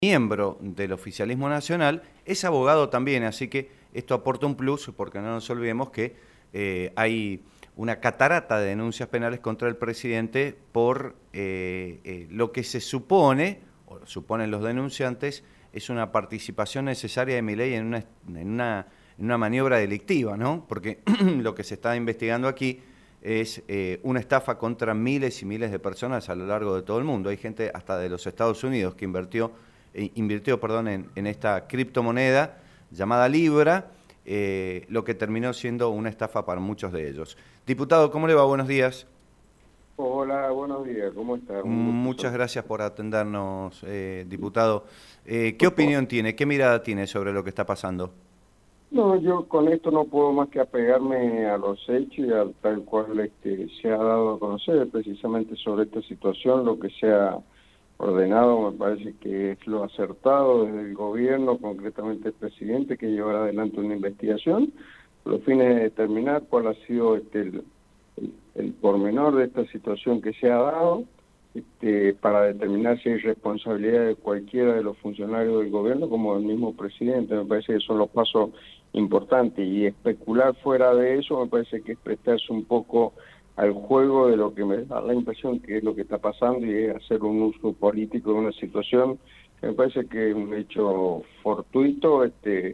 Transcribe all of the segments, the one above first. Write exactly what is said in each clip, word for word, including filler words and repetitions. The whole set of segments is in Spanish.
miembro del oficialismo nacional, es abogado también, así que esto aporta un plus, porque no nos olvidemos que eh, hay una catarata de denuncias penales contra el presidente por eh, eh, lo que se supone, o suponen los denunciantes, es una participación necesaria de Milei en una, en una, en una maniobra delictiva, ¿no? Porque lo que se está investigando aquí es eh, una estafa contra miles y miles de personas a lo largo de todo el mundo. Hay gente hasta de los Estados Unidos que invirtió, eh, invirtió perdón, en, en esta criptomoneda llamada Libra, eh, lo que terminó siendo una estafa para muchos de ellos. Diputado, ¿cómo le va? Buenos días. Hola, buenos días, ¿cómo está? Un gusto Muchas saludar. gracias por atendernos, eh, diputado. Eh, ¿Qué opinión tiene, qué mirada tiene sobre lo que está pasando? No, yo con esto no puedo más que apegarme a los hechos y al tal cual este, se ha dado a conocer precisamente sobre esta situación, lo que se ha ordenado me parece que es lo acertado desde el gobierno, concretamente el presidente, que llevará adelante una investigación, con los fines de determinar cuál ha sido este, el, el, el pormenor de esta situación que se ha dado, Este, para determinar si hay responsabilidad de cualquiera de los funcionarios del gobierno como del mismo presidente. Me parece que son los pasos importantes, y especular fuera de eso me parece que es prestarse un poco al juego de lo que me da la impresión que es lo que está pasando, y es hacer un uso político de una situación que me parece que es un hecho fortuito, este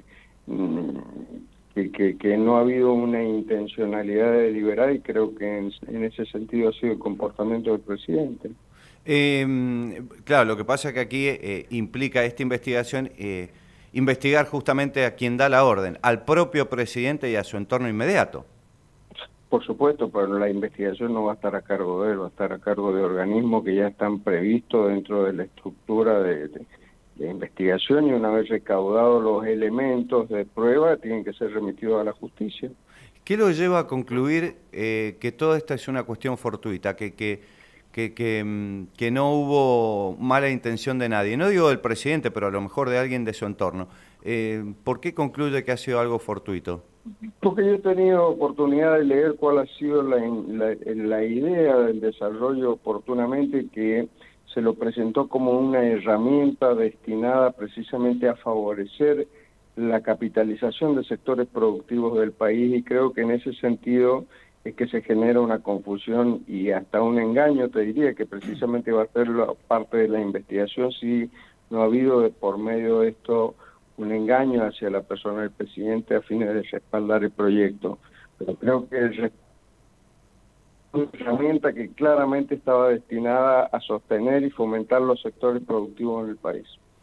que, que, que no ha habido una intencionalidad de deliberar, y creo que en, en ese sentido ha sido el comportamiento del presidente. Eh, claro, lo que pasa es que aquí eh, implica esta investigación, eh, investigar justamente a quien da la orden, al propio presidente y a su entorno inmediato. Por supuesto, pero la investigación no va a estar a cargo de él, va a estar a cargo de organismos que ya están previstos dentro de la estructura de, de, de investigación, y una vez recaudados los elementos de prueba tienen que ser remitidos a la justicia. ¿Qué lo lleva a concluir eh, que toda esta es una cuestión fortuita, que, que, que, que, mm, que no hubo mala intención de nadie? No digo del presidente, pero a lo mejor de alguien de su entorno. Eh, ¿Por qué concluye que ha sido algo fortuito? Porque yo he tenido oportunidad de leer cuál ha sido la, la, la idea del desarrollo oportunamente, que se lo presentó como una herramienta destinada precisamente a favorecer la capitalización de sectores productivos del país, y creo que en ese sentido es que se genera una confusión y hasta un engaño, te diría, que precisamente va a ser la parte de la investigación si no ha habido de por medio de esto un engaño hacia la persona del presidente a fines de respaldar el proyecto. Pero creo que es una herramienta que claramente estaba destinada a sostener y fomentar los sectores productivos en el país.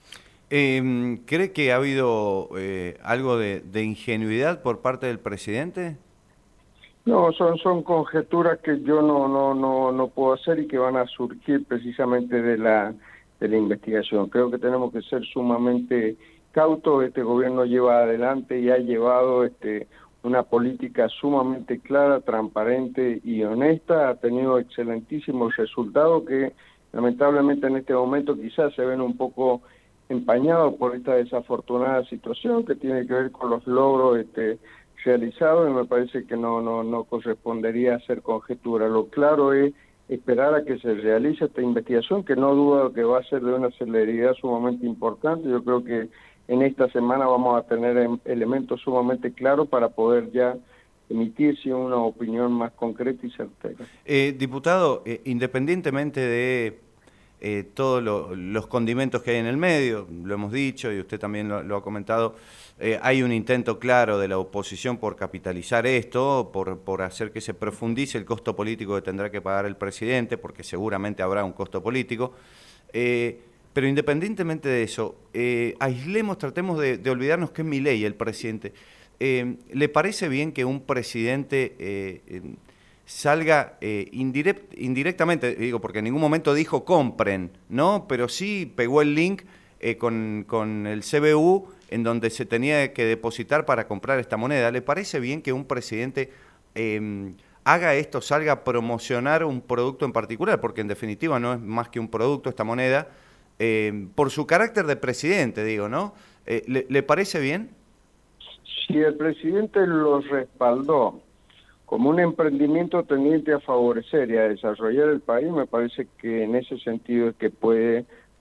Eh, ¿Cree que ha habido eh, algo de, de ingenuidad por parte del presidente? No, son son conjeturas que yo no no no no puedo hacer y que van a surgir precisamente de la de la investigación. Creo que tenemos que ser sumamente cautos. Este gobierno lleva adelante y ha llevado este una política sumamente clara, transparente y honesta. Ha tenido excelentísimos resultados que lamentablemente en este momento quizás se ven un poco empañados por esta desafortunada situación que tiene que ver con los logros este realizado, y me parece que no no no correspondería hacer conjetura. Lo claro es esperar a que se realice esta investigación, que no dudo que va a ser de una celeridad sumamente importante. Yo creo que en esta semana vamos a tener elementos sumamente claros para poder ya emitir sí, una opinión más concreta y certera. Eh, diputado, eh, independientemente de eh, todos lo, los condimentos que hay en el medio, lo hemos dicho y usted también lo, lo ha comentado, eh, hay un intento claro de la oposición por capitalizar esto, por, por hacer que se profundice el costo político que tendrá que pagar el presidente, porque seguramente habrá un costo político. Eh, pero independientemente de eso, eh, aislemos, tratemos de, de olvidarnos que es Milei el presidente. Eh, ¿Le parece bien que un presidente eh, eh, salga eh, indirect, indirectamente, digo, porque en ningún momento dijo compren, ¿no? Pero sí pegó el link eh, con, con el C B U en donde se tenía que depositar para comprar esta moneda? ¿Le parece bien que un presidente eh, haga esto, salga a promocionar un producto en particular? Porque en definitiva no es más que un producto esta moneda, eh, por su carácter de presidente, digo, ¿no? Eh, ¿le, ¿Le parece bien? Si el presidente lo respaldó como un emprendimiento tendiente a favorecer y a desarrollar el país, me parece que en ese sentido es que puede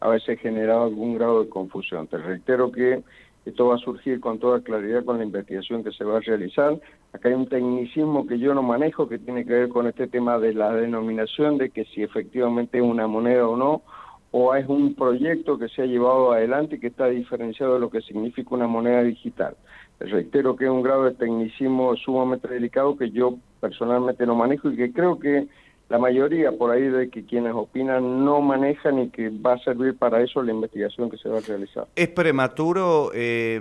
a veces generado algún grado de confusión. Te reitero que esto va a surgir con toda claridad con la investigación que se va a realizar. Acá hay un tecnicismo que yo no manejo, que tiene que ver con este tema de la denominación, de que si efectivamente es una moneda o no, o es un proyecto que se ha llevado adelante y que está diferenciado de lo que significa una moneda digital. Les reitero que es un grado de tecnicismo sumamente delicado que yo personalmente no manejo y que creo que la mayoría por ahí de que quienes opinan no manejan y que va a servir para eso la investigación que se va a realizar. ¿Es prematuro eh,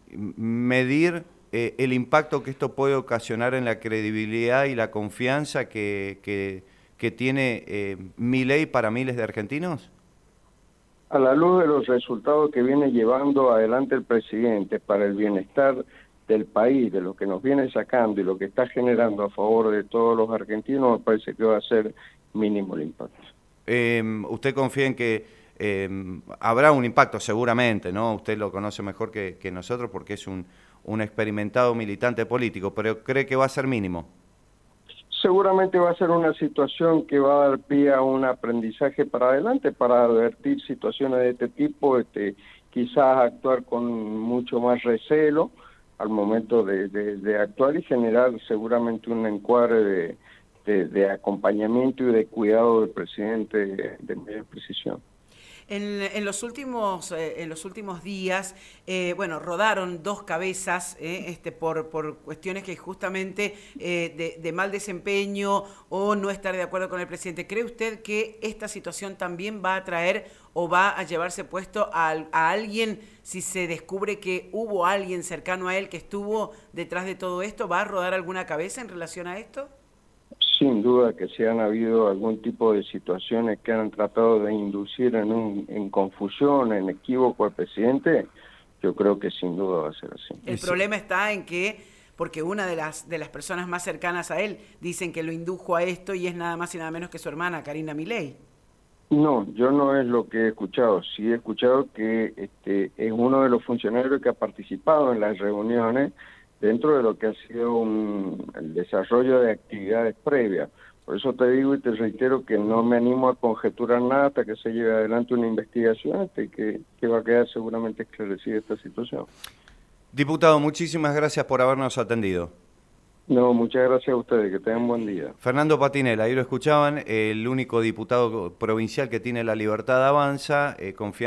medir eh, el impacto que esto puede ocasionar en la credibilidad y la confianza que, que, que tiene eh, Milei para miles de argentinos? A la luz de los resultados que viene llevando adelante el presidente para el bienestar del país, de lo que nos viene sacando y lo que está generando a favor de todos los argentinos, me parece que va a ser mínimo el impacto. Eh, ¿Usted confía en que eh, habrá un impacto? Seguramente, ¿no? Usted lo conoce mejor que, que nosotros porque es un, un experimentado militante político, pero ¿cree que va a ser mínimo? Seguramente va a ser una situación que va a dar pie a un aprendizaje para adelante, para advertir situaciones de este tipo, este, quizás actuar con mucho más recelo al momento de, de, de actuar y generar seguramente un encuadre de, de, de acompañamiento y de cuidado del presidente de, de mayor precisión. En, en, los últimos, eh, en los últimos días, eh, bueno, rodaron dos cabezas eh, este, por, por cuestiones que justamente eh, de, de mal desempeño o no estar de acuerdo con el presidente. ¿Cree usted que esta situación también va a traer o va a llevarse puesto a, a alguien, si se descubre que hubo alguien cercano a él que estuvo detrás de todo esto? ¿Va a rodar alguna cabeza en relación a esto? Sin duda que si han habido algún tipo de situaciones que han tratado de inducir en, un, en confusión, en equívoco al presidente, yo creo que sin duda va a ser así. El problema está en que, porque una de las, de las personas más cercanas a él dicen que lo indujo a esto y es nada más y nada menos que su hermana, Karina Milei. No, yo no es lo que he escuchado. Sí he escuchado que este, es uno de los funcionarios que ha participado en las reuniones dentro de lo que ha sido un, el desarrollo de actividades previas. Por eso te digo y te reitero que no me animo a conjeturar nada hasta que se lleve adelante una investigación hasta que, que va a quedar seguramente esclarecida esta situación. Diputado, muchísimas gracias por habernos atendido. No, muchas gracias a ustedes, que tengan buen día. Fernando Patinel, ahí lo escuchaban, el único diputado provincial que tiene la libertad avanza, eh, confiando